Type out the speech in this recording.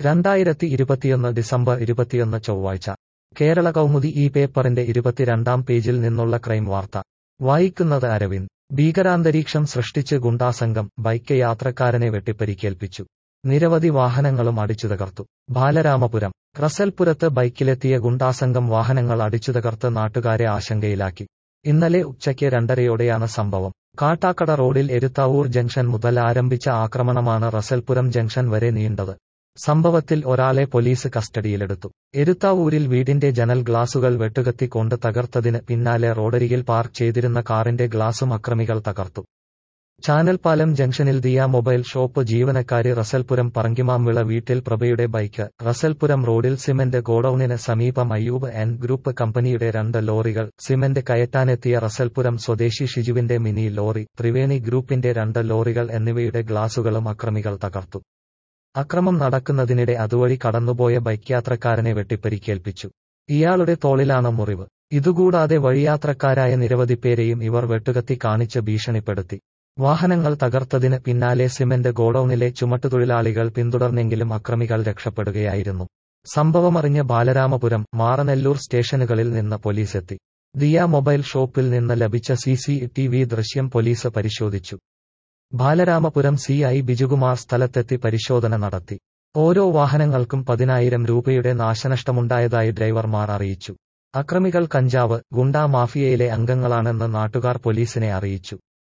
2021 December 21 ചൊവ്വാഴ്ച കേരള കൗമുദി ഈ പേപ്പറിന്റെ 22-ാം പേജിൽ നിന്നുള്ള ക്രൈം വാർത്ത വായിക്കുന്നത് അരവിന്ദ്. ഭീകരാന്തരീക്ഷം സൃഷ്ടിച്ച് ഗുണ്ടാസംഘം, ബൈക്ക് യാത്രക്കാരനെ വെട്ടിപ്പരിക്കേൽപ്പിച്ചു. നിരവധി വാഹനങ്ങളും അടിച്ചുതകർത്തു. ബാലരാമപുരം. റസൽപുരത്ത് ബൈക്കിലെത്തിയ ഗുണ്ടാസംഘം വാഹനങ്ങൾ അടിച്ചുതകർത്ത് നാട്ടുകാരെ ആശങ്കയിലാക്കി. ഇന്നലെ ഉച്ചയ്ക്ക് 2:30-യോടെയാണ് സംഭവം. കാട്ടാക്കട റോഡിൽ എരുത്താവൂർ ജംഗ്ഷൻ മുതൽ ആരംഭിച്ച ആക്രമണമാണ് റസൽപുരം ജംഗ്ഷൻ വരെ നീണ്ടത്. സംഭവത്തിൽ ഒരാളെ പോലീസ് കസ്റ്റഡിയിലെടുത്തു. എരുത്താവൂരിൽ വീടിന്റെ ജനൽ ഗ്ലാസുകൾ വെട്ടുകത്തിക്കൊണ്ട് തകർത്തതിന് പിന്നാലെ റോഡരികിൽ പാർക്ക് ചെയ്തിരുന്ന കാറിന്റെ ഗ്ലാസും അക്രമികൾ തകർത്തു. ചാനൽപാലം ജംഗ്ഷനിൽ ദിയ മൊബൈൽ ഷോപ്പ് ജീവനക്കാരി റസൽപുരം പറങ്കിമാംവിള വീട്ടിൽ പ്രഭയുടെ ബൈക്ക്, റസൽപുരം റോഡിൽ സിമന്റ് ഗോഡൌണിന് സമീപം അയ്യൂബ് ആൻഡ് ഗ്രൂപ്പ് കമ്പനിയുടെ 2 ലോറികൾ, സിമന്റ് കയറ്റാനെത്തിയ റസൽപുരം സ്വദേശി ഷിജുവിന്റെ മിനി ലോറി, ത്രിവേണി ഗ്രൂപ്പിന്റെ 2 ലോറികൾ എന്നിവയുടെ ഗ്ലാസുകളും അക്രമികൾ തകർത്തു. അക്രമം നടക്കുന്നതിനിടെ അതുവഴി കടന്നുപോയ ബൈക്ക് യാത്രക്കാരനെ വെട്ടിപ്പരിക്കേൽപ്പിച്ചു. ഇയാളുടെ തോളിലാണ് മുറിവ്. ഇതുകൂടാതെ വഴിയാത്രക്കാരായ നിരവധി പേരെയും ഇവർ വെട്ടുകത്തി കാണിച്ച് ഭീഷണിപ്പെടുത്തി. വാഹനങ്ങൾ തകർത്തതിന് പിന്നാലെ സിമന്റ് ഗോഡൌണിലെ ചുമട്ടുതൊഴിലാളികൾ പിന്തുടർന്നെങ്കിലും അക്രമികൾ രക്ഷപ്പെടുകയായിരുന്നു. സംഭവമറിഞ്ഞ് ബാലരാമപുരം, മാറനെല്ലൂർ സ്റ്റേഷനുകളിൽ നിന്ന് പോലീസെത്തി. ദിയ മൊബൈൽ ഷോപ്പിൽ നിന്ന് ലഭിച്ച CCTV ദൃശ്യം പോലീസ് പരിശോധിച്ചു. ബാലരാമപുരം CI ബിജുകുമാർ സ്ഥലത്തെത്തി പരിശോധന നടത്തി. ഓരോ വാഹനങ്ങൾക്കും 10,000 രൂപയുടെ നാശനഷ്ടമുണ്ടായതായി ഡ്രൈവർമാർ അറിയിച്ചു. അക്രമികൾ കഞ്ചാവ്, ഗുണ്ടാ മാഫിയയിലെ അംഗങ്ങളാണെന്ന് നാട്ടുകാർ പോലീസിനെ അറിയിച്ചു.